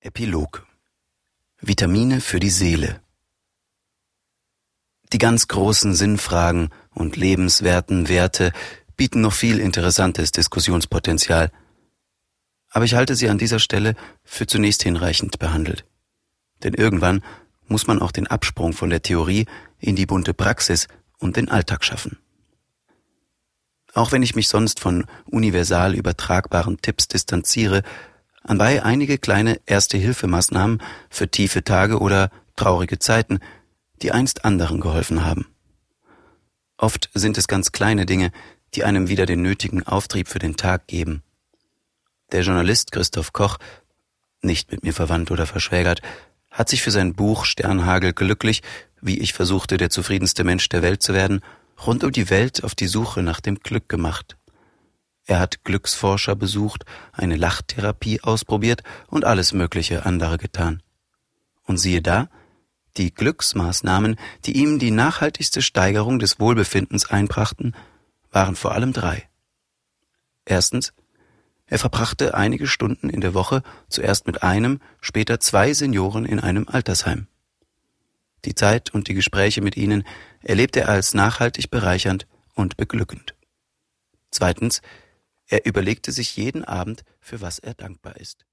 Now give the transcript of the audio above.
Epilog. Vitamine für die Seele. Die ganz großen Sinnfragen und lebenswerten Werte bieten noch viel interessantes Diskussionspotenzial. Aber ich halte sie an dieser Stelle für zunächst hinreichend behandelt. Denn irgendwann muss man auch den Absprung von der Theorie in die bunte Praxis und den Alltag schaffen. Auch wenn ich mich sonst von universal übertragbaren Tipps distanziere, anbei einige kleine Erste-Hilfe-Maßnahmen für tiefe Tage oder traurige Zeiten, die einst anderen geholfen haben. Oft sind es ganz kleine Dinge, die einem wieder den nötigen Auftrieb für den Tag geben. Der Journalist Christoph Koch, nicht mit mir verwandt oder verschwägert, hat sich für sein Buch Sternhagel glücklich, wie ich versuchte, der zufriedenste Mensch der Welt zu werden, rund um die Welt auf die Suche nach dem Glück gemacht. Er hat Glücksforscher besucht, eine Lachtherapie ausprobiert und alles mögliche andere getan. Und siehe da, die Glücksmaßnahmen, die ihm die nachhaltigste Steigerung des Wohlbefindens einbrachten, waren vor allem 3. Erstens, er verbrachte einige Stunden in der Woche zuerst mit einem, später 2 Senioren in einem Altersheim. Die Zeit und die Gespräche mit ihnen erlebte er als nachhaltig bereichernd und beglückend. Zweitens, er überlegte sich jeden Abend, für was er dankbar ist.